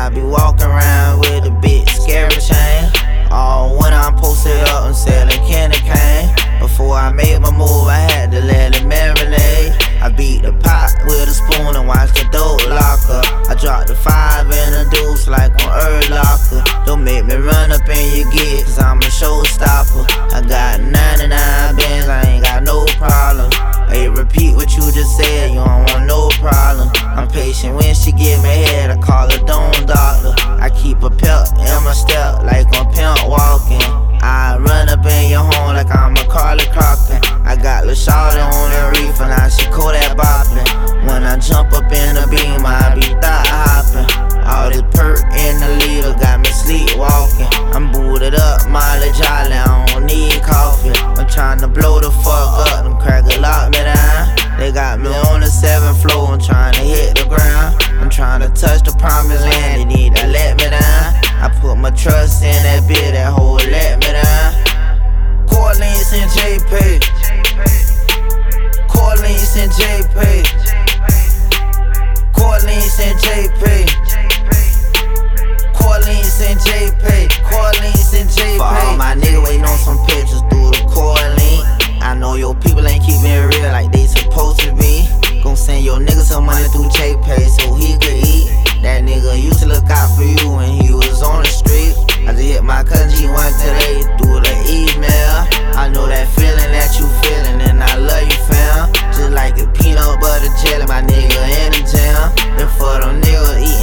I be walking around with a big scary chain. All when I'm posted up and selling candy cane. Before I made my move, I had to let it marinate. I beat the pot with a spoon and watch the dope locker. I dropped the 5 in a deuce like on Earth Locker. Don't make me run up in your gear, cause I'm a showstopper. I got 99 bins, I ain't got no problem. Hey, repeat what you just said, you don't want no problem. I'm patient when she give me head, I call her dome doctor. I keep a pep in my step like I'm pimp walking. I run up in your home like I'm a Carly Crocker. I got Lil' Shawty on the reefer, now she Kodak boppin'. When I jump up in the beam, I be thigh hoppin'. All this perk in the leader got me sleepwalking. I'm booted up, Molly Jolly, I don't need coffee. I'm tryna blow the fuck up, them crackers lock me down. They got me on the 7th floor, I'm tryna hit the ground. I'm tryna touch the promised land, they need to let me down. I put my trust in that bitch, that hoe let me down. Corleans and JP, Corleans and JP, Corleans and JP, Corleans and JP, Corleans and JP. For all my niggas waiting on some pictures through the Corlean. I know your people ain't keeping it real like they supposed to be. Gon' send your nigga some money through JPay so he could eat. That nigga used to look out for you when he was on the street. I just hit my cousin G1 today through the email. I know that feeling that you feeling and I love you, fam. Just like a peanut butter jelly, my nigga in the jam. And for them niggas eating